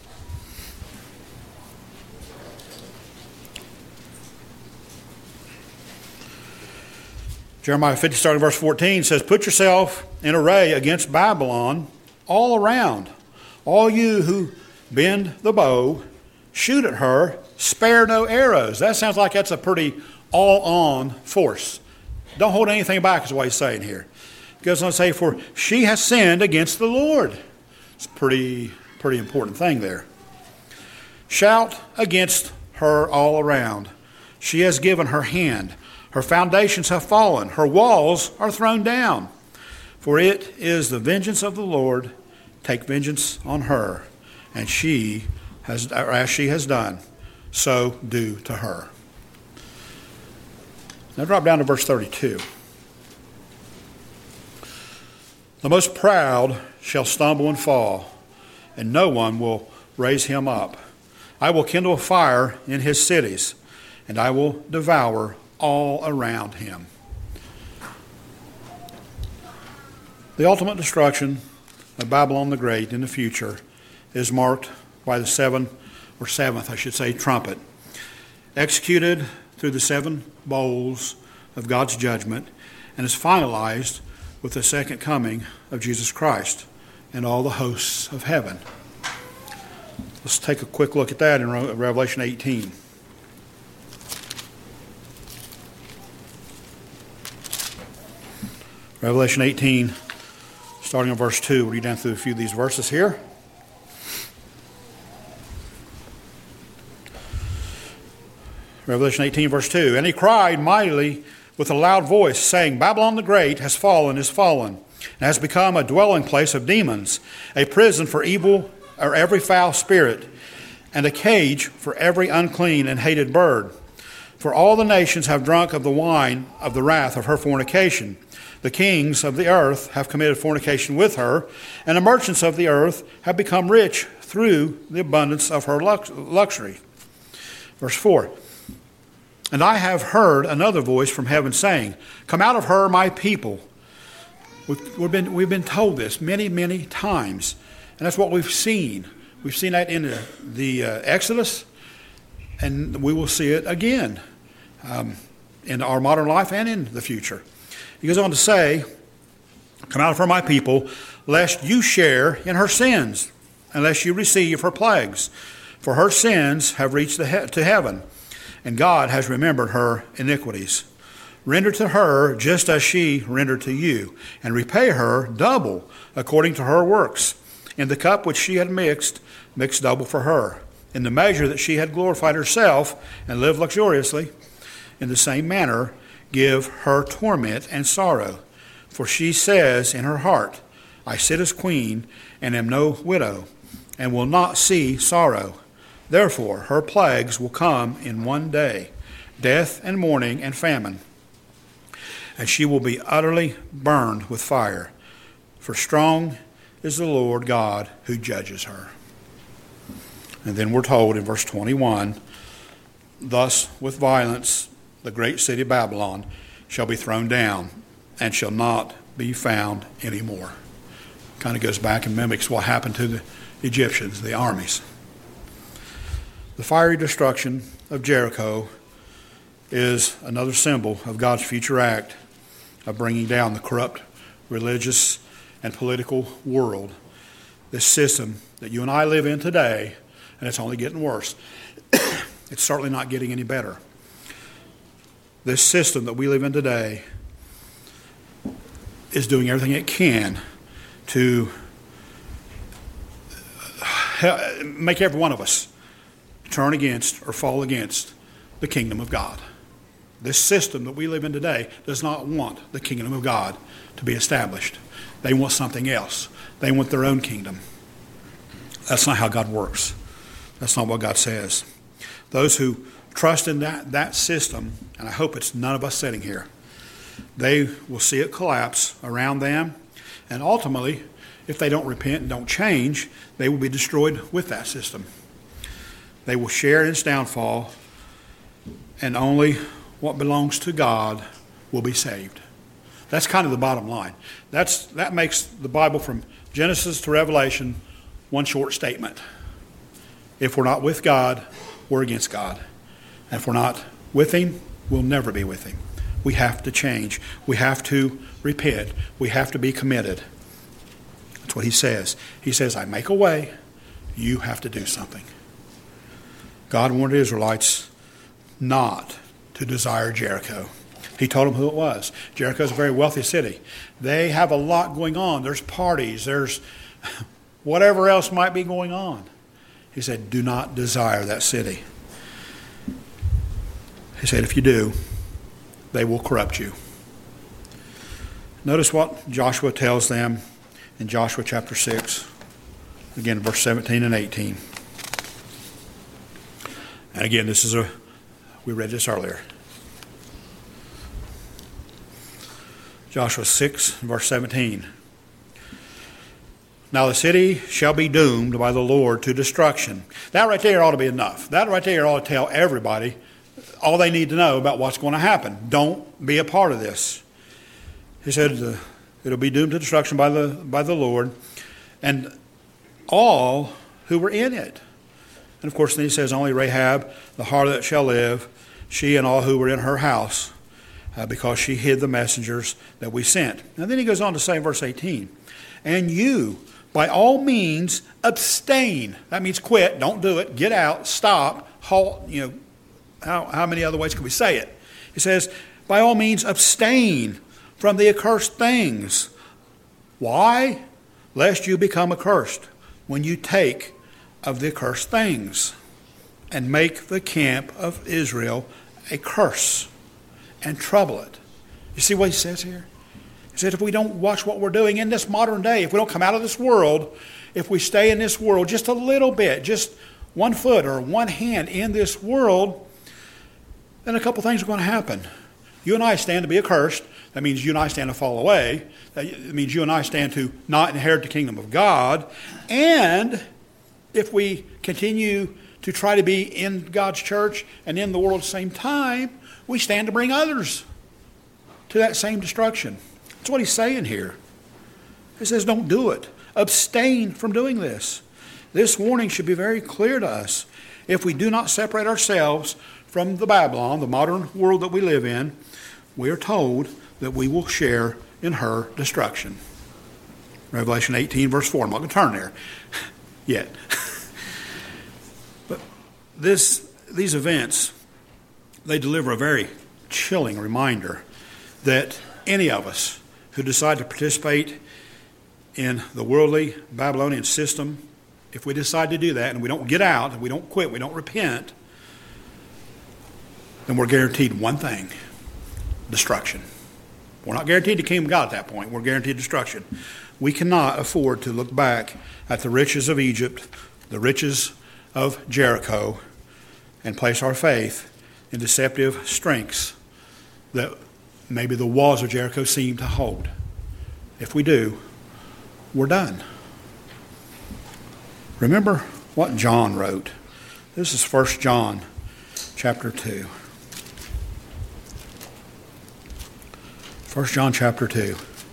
Jeremiah fifty, starting verse fourteen, says, "Put yourself in array against Babylon all around. All you who bend the bow, shoot at her, spare no arrows." That sounds like that's a pretty all-on force. Don't hold anything back is what he's saying here. It goes on to say, "For she has sinned against the Lord." It's a pretty, pretty important thing there. "Shout against her all around. She has given her hand. Her foundations have fallen. Her walls are thrown down. For it is the vengeance of the Lord. Take vengeance on her. And she has, or as she has done, so do to her." Now drop down to verse thirty-two. "The most proud shall stumble and fall, and no one will raise him up. I will kindle a fire in his cities, and I will devour all around him." The ultimate destruction of Babylon the Great in the future is marked by the seven, or seventh, I should say, trumpet, executed through the seven bowls of God's judgment, and is finalized with the second coming of Jesus Christ and all the hosts of heaven. Let's take a quick look at that in Revelation eighteen. Revelation eighteen, starting on verse two. We'll read down through a few of these verses here. Revelation eighteen, verse two. "And he cried mightily with a loud voice, saying, Babylon the Great has fallen, is fallen, and has become a dwelling place of demons, a prison for evil or every foul spirit, and a cage for every unclean and hated bird. For all the nations have drunk of the wine of the wrath of her fornication. The kings of the earth have committed fornication with her, and the merchants of the earth have become rich through the abundance of her lux- luxury. Verse four. And I have heard another voice from heaven saying, Come out of her, my people. We've, we've, been, we've been told this many, many times. And that's what we've seen. We've seen that in the, the uh, Exodus, and we will see it again um, in our modern life and in the future. He goes on to say, Come out of her, my people, lest you share in her sins, unless you receive her plagues. For her sins have reached the he- to heaven, and God has remembered her iniquities. Render to her just as she rendered to you, and repay her double according to her works. In the cup which she had mixed, mix double for her. In the measure that she had glorified herself and lived luxuriously, in the same manner give her torment and sorrow. For she says in her heart, I sit as queen and am no widow, and will not see sorrow. Therefore her plagues will come in one day, death and mourning and famine. And she will be utterly burned with fire. For strong is the Lord God who judges her. And then we're told in verse twenty-one, Thus with violence the great city Babylon shall be thrown down, and shall not be found anymore. Kind of goes back and mimics what happened to the Egyptians, the armies. The fiery destruction of Jericho is another symbol of God's future act of bringing down the corrupt religious and political world. This system that you and I live in today, and it's only getting worse. It's certainly not getting any better. This system that we live in today is doing everything it can to make every one of us turn against or fall against the kingdom of God. This system that we live in today does not want the kingdom of God to be established. They want something else. They want their own kingdom. That's not how God works. That's not what God says. Those who trust in that, that system, and I hope it's none of us sitting here, they will see it collapse around them, and ultimately, if they don't repent and don't change, they will be destroyed with that system. They will share in its downfall, and only what belongs to God will be saved. That's kind of the bottom line. That's that makes the Bible from Genesis to Revelation one short statement. If we're not with God, we're against God. And if we're not with Him, we'll never be with Him. We have to change. We have to repent. We have to be committed. That's what He says. He says, I make a way. You have to do something. God wanted the Israelites not to desire Jericho. He told them who it was. Jericho is a very wealthy city. They have a lot going on. There's parties. There's whatever else might be going on. He said, do not desire that city. He said, if you do, they will corrupt you. Notice what Joshua tells them in Joshua chapter six. Again, verse seventeen and eighteen. And again, this is a, we read this earlier. Joshua six, verse seventeen. Now the city shall be doomed by the Lord to destruction. That right there ought to be enough. That right there ought to tell everybody all they need to know about what's going to happen. Don't be a part of this. He said uh, it'll be doomed to destruction by the by the Lord, and all who were in it. And of course, then he says, only Rahab, the harlot, shall live, she and all who were in her house, uh, because she hid the messengers that we sent. And then he goes on to say in verse eighteen, and you, by all means, abstain. That means quit, don't do it, get out, stop, halt. You know, how, how many other ways can we say it? He says, by all means, abstain from the accursed things. Why? Lest you become accursed when you take of the accursed things and make the camp of Israel a curse and trouble it. You see what he says here? He said if we don't watch what we're doing in this modern day, if we don't come out of this world, if we stay in this world just a little bit, just one foot or one hand in this world, then a couple things are going to happen. You and I stand to be accursed. That means you and I stand to fall away. That means you and I stand to not inherit the kingdom of God. And if we continue to try to be in God's church and in the world at the same time, we stand to bring others to that same destruction. That's what he's saying here. He says, don't do it. Abstain from doing this. This warning should be very clear to us. If we do not separate ourselves from the Babylon, the modern world that we live in, we are told that we will share in her destruction. Revelation eighteen, verse four. I'm not going to turn there yet. But this, these events, they deliver a very chilling reminder that any of us who decide to participate in the worldly Babylonian system, if we decide to do that and we don't get out, and we don't quit, we don't repent, then we're guaranteed one thing: destruction. We're not guaranteed the kingdom of God at that point. We're guaranteed destruction. We cannot afford to look back at the riches of Egypt, the riches of Jericho, and place our faith in deceptive strengths that maybe the walls of Jericho seem to hold. If we do, we're done. Remember what John wrote. This is First John chapter two. First John chapter two.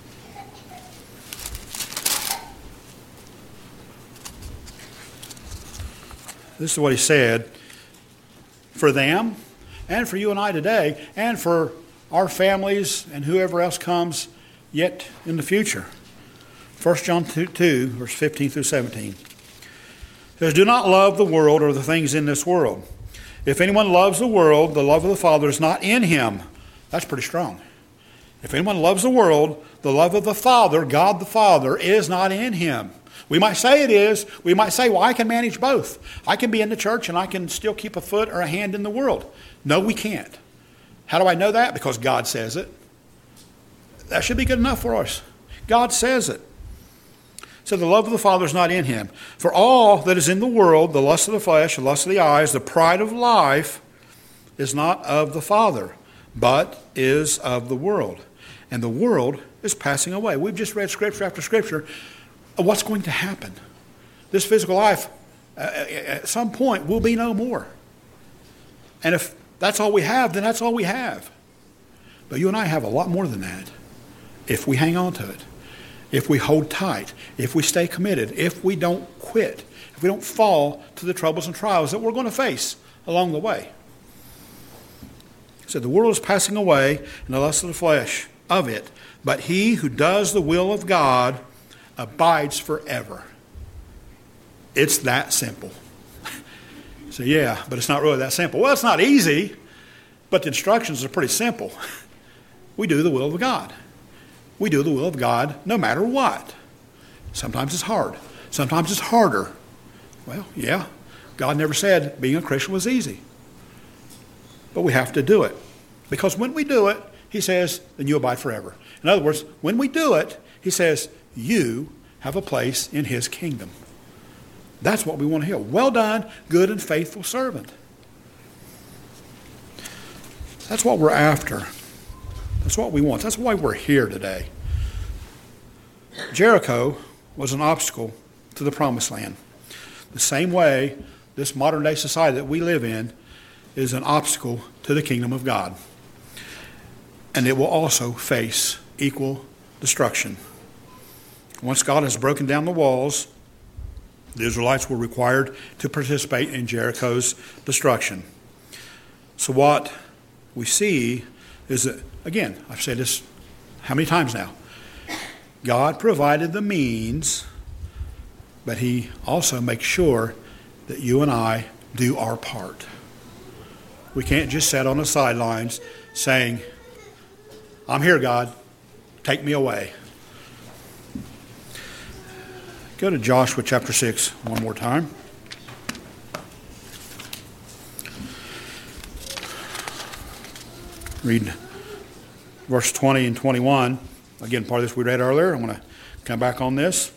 This is what he said. For them, and for you and I today, and for our families and whoever else comes yet in the future. First John two, verse fifteen through seventeen. It says, do not love the world or the things in this world. If anyone loves the world, the love of the Father is not in him. That's pretty strong. If anyone loves the world, the love of the Father, God the Father, is not in him. We might say it is. We might say, well, I can manage both. I can be in the church and I can still keep a foot or a hand in the world. No, we can't. How do I know that? Because God says it. That should be good enough for us. God says it. So the love of the Father is not in him. For all that is in the world, the lust of the flesh, the lust of the eyes, the pride of life, is not of the Father, but is of the world. And the world is passing away. We've just read scripture after scripture of what's going to happen. This physical life, uh, at some point, will be no more. And if that's all we have, then that's all we have. But you and I have a lot more than that if we hang on to it. If we hold tight, if we stay committed, if we don't quit, if we don't fall to the troubles and trials that we're going to face along the way. He said, the world is passing away and the lust of the flesh of it, but he who does the will of God abides forever. It's that simple. So yeah, but it's not really that simple. Well, it's not easy, but the instructions are pretty simple. We do the will of God. We do the will of God no matter what. Sometimes it's hard. Sometimes it's harder. Well, yeah, God never said being a Christian was easy. But we have to do it. Because when we do it, he says, then you abide forever. In other words, when we do it, he says, you have a place in his kingdom. That's what we want to hear. Well done, good and faithful servant. That's what we're after. That's what we want. That's why we're here today. Jericho was an obstacle to the promised land. The same way this modern day society that we live in is an obstacle to the kingdom of God. And it will also face equal destruction. Once God has broken down the walls, the Israelites were required to participate in Jericho's destruction. So what we see is that, again, I've said this how many times now? God provided the means, but he also makes sure that you and I do our part. We can't just sit on the sidelines saying, I'm here, God, take me away. Go to Joshua chapter six one more time. Read verse twenty and twenty-one. Again, part of this we read earlier. I'm going to come back on this.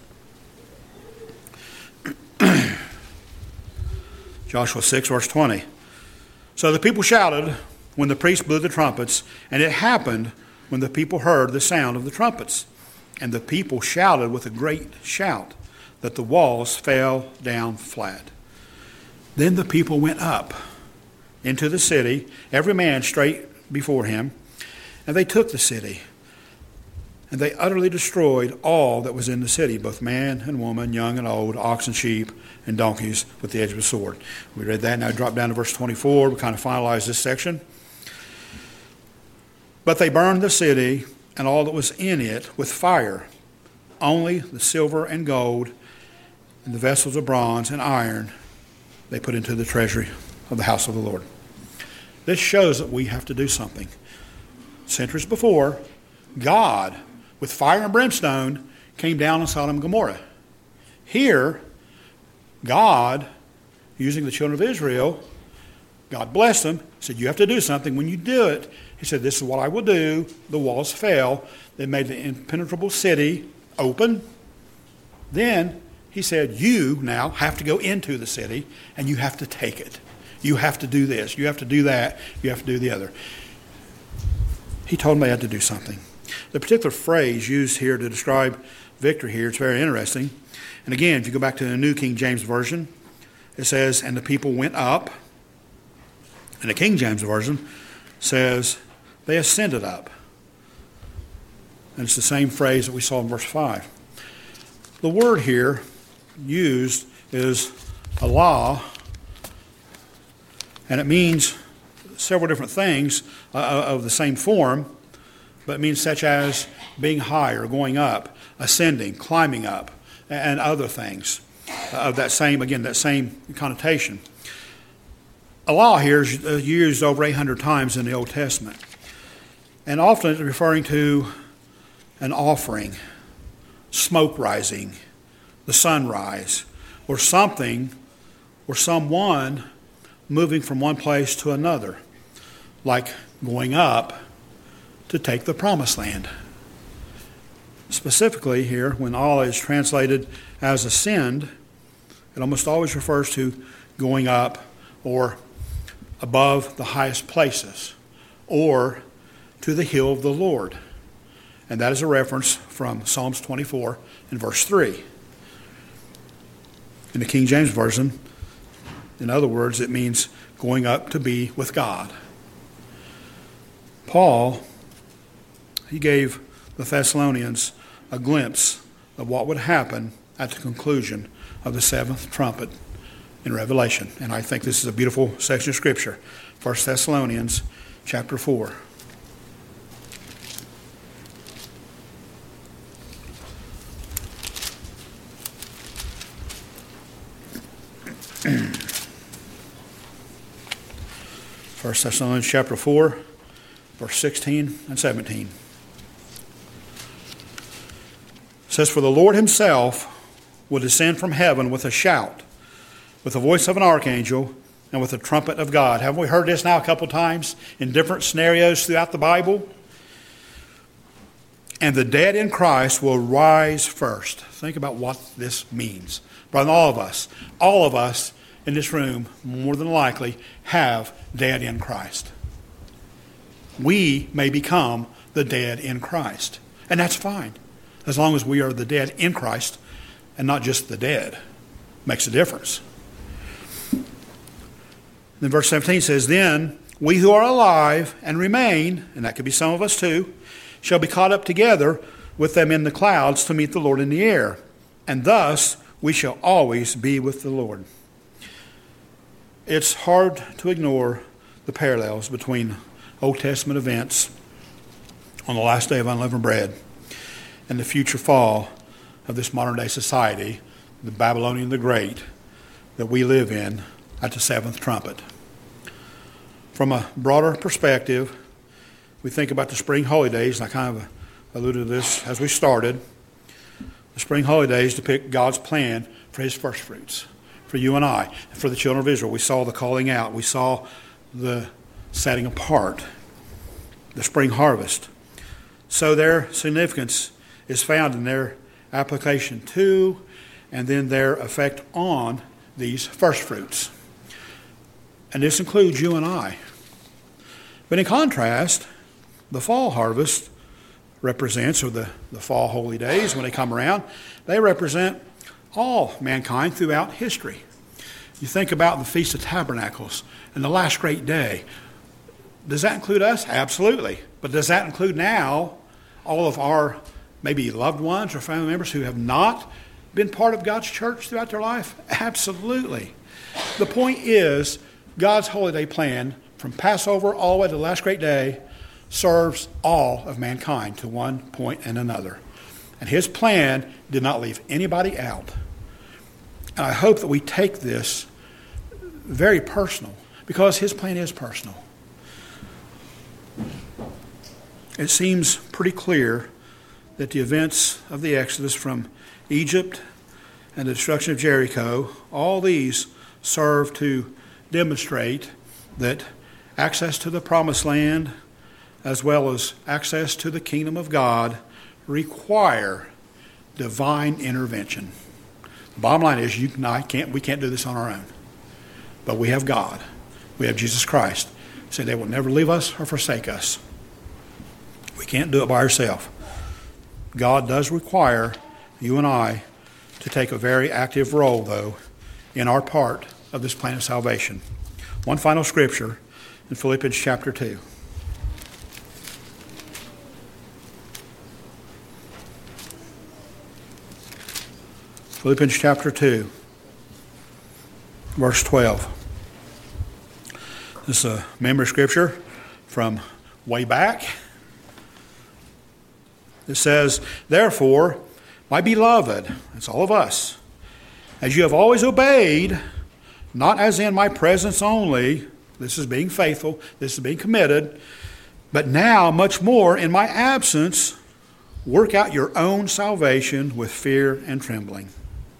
Joshua six, verse twenty. So the people shouted when the priests blew the trumpets, and it happened when the people heard the sound of the trumpets. And the people shouted with a great shout, that the walls fell down flat. Then the people went up into the city, every man straight before him, and they took the city. And they utterly destroyed all that was in the city, both man and woman, young and old, ox and sheep, and donkeys, with the edge of a sword. We read that. Now drop down to verse twenty-four. We kind of finalize this section. But they burned the city and all that was in it with fire. Only the silver and gold and the vessels of bronze and iron they put into the treasury of the house of the Lord. This shows that we have to do something. Centuries before, God, with fire and brimstone, came down on Sodom and Gomorrah. Here, God, using the children of Israel, God blessed them, said, you have to do something. When you do it, he said, this is what I will do. The walls fell. They made the impenetrable city open. Then he said, you now have to go into the city and you have to take it. You have to do this. You have to do that. You have to do the other. He told them they had to do something. The particular phrase used here to describe victory here, it's very interesting. And again, if you go back to the New King James Version, it says, and the people went up. And the King James Version says, they ascended up. And it's the same phrase that we saw in verse five. The word here used is Allah, and it means several different things uh, of the same form, but it means such as being higher, going up, ascending, climbing up, and other things of that same, again, that same connotation. Allah here is used over eight hundred times in the Old Testament, and often it's referring to an offering, smoke rising, the sunrise, or something, or someone moving from one place to another, like going up to take the promised land. Specifically here, when Allah is translated as ascend, it almost always refers to going up or above the highest places, or to the hill of the Lord. And that is a reference from Psalms twenty-four and verse three. In the King James Version, in other words, it means going up to be with God. Paul, he gave the Thessalonians a glimpse of what would happen at the conclusion of the seventh trumpet in Revelation. And I think this is a beautiful section of Scripture. First Thessalonians chapter four. First Thessalonians chapter four, verse sixteen and seventeen. It says, for the Lord himself will descend from heaven with a shout, with the voice of an archangel, and with the trumpet of God. Haven't we heard this now a couple times in different scenarios throughout the Bible? And the dead in Christ will rise first. Think about what this means. Brother, all of us, all of us in this room, more than likely, have dead in Christ. We may become the dead in Christ. And that's fine, as long as we are the dead in Christ and not just the dead. Makes a difference. Then verse seventeen says, then we who are alive and remain, and that could be some of us too, shall be caught up together with them in the clouds to meet the Lord in the air. And thus we shall always be with the Lord. It's hard to ignore the parallels between Old Testament events on the last day of unleavened bread and the future fall of this modern day society, the Babylonian the Great, that we live in at the seventh trumpet. From a broader perspective, we think about the spring holidays, and I kind of alluded to this as we started. The spring holidays depict God's plan for his first fruits, for you and I, for the children of Israel. We saw the calling out. We saw the setting apart, the spring harvest. So their significance is found in their application to and then their effect on these first fruits. And this includes you and I. But in contrast, the fall harvest represents, or the, the fall holy days when they come around, they represent all mankind throughout history. You think about the Feast of Tabernacles and the last great day. Does that include us? Absolutely. But does that include now all of our maybe loved ones or family members who have not been part of God's church throughout their life? Absolutely. The point is, God's holiday plan, from Passover all the way to the last great day, serves all of mankind to one point and another. And his plan did not leave anybody out. And I hope that we take this very personal, because his plan is personal. It seems pretty clear that the events of the Exodus from Egypt and the destruction of Jericho, all these serve to demonstrate that access to the promised land, as well as access to the kingdom of God, require divine intervention. The bottom line is, you and I can't, we can't do this on our own. But we have God. We have Jesus Christ. He said they will never leave us or forsake us. We can't do it by ourselves. God does require you and I to take a very active role, though, in our part of this plan of salvation. One final scripture in Philippians chapter two. Philippians chapter two, verse twelve. This is a memory scripture from way back. It says, "Therefore, my beloved," that's all of us, "as you have always obeyed, not as in my presence only," this is being faithful, this is being committed, "but now much more in my absence, work out your own salvation with fear and trembling."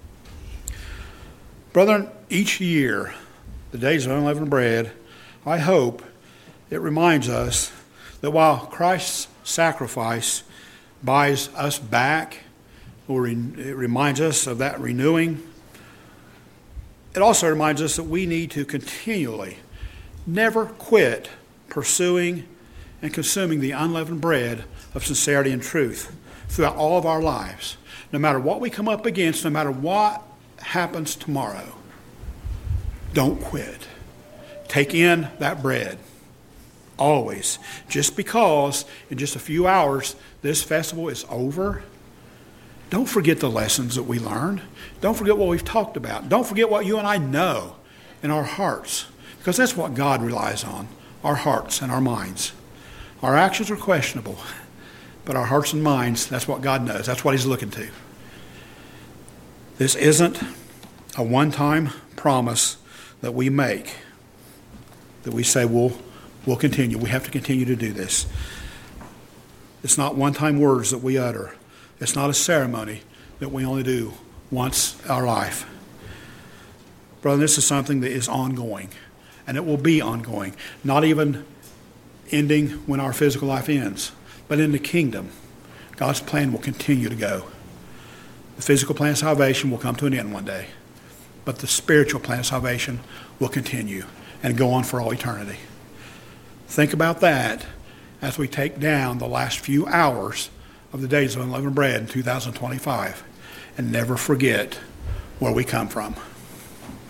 Brethren, each year, the days of unleavened bread, I hope it reminds us that while Christ's sacrifice buys us back, or it reminds us of that renewing, it also reminds us that we need to continually, never quit pursuing and consuming the unleavened bread of sincerity and truth throughout all of our lives. No matter what we come up against, no matter what happens tomorrow, don't quit. Take in that bread. Always. Just because in just a few hours this festival is over, don't forget the lessons that we learned. Don't forget what we've talked about. Don't forget what you and I know in our hearts, because that's what God relies on, our hearts and our minds. Our actions are questionable, but our hearts and minds, that's what God knows. That's what he's looking to. This isn't a one-time promise that we make, that we say we'll, we'll continue. We have to continue to do this. It's not one-time words that we utter. It's not a ceremony that we only do once in our life. Brother, this is something that is ongoing, and it will be ongoing. Not even ending when our physical life ends, but in the kingdom, God's plan will continue to go. The physical plan of salvation will come to an end one day, but the spiritual plan of salvation will continue and go on for all eternity. Think about that as we take down the last few hours of the days of unleavened bread in two thousand twenty-five, and never forget where we come from.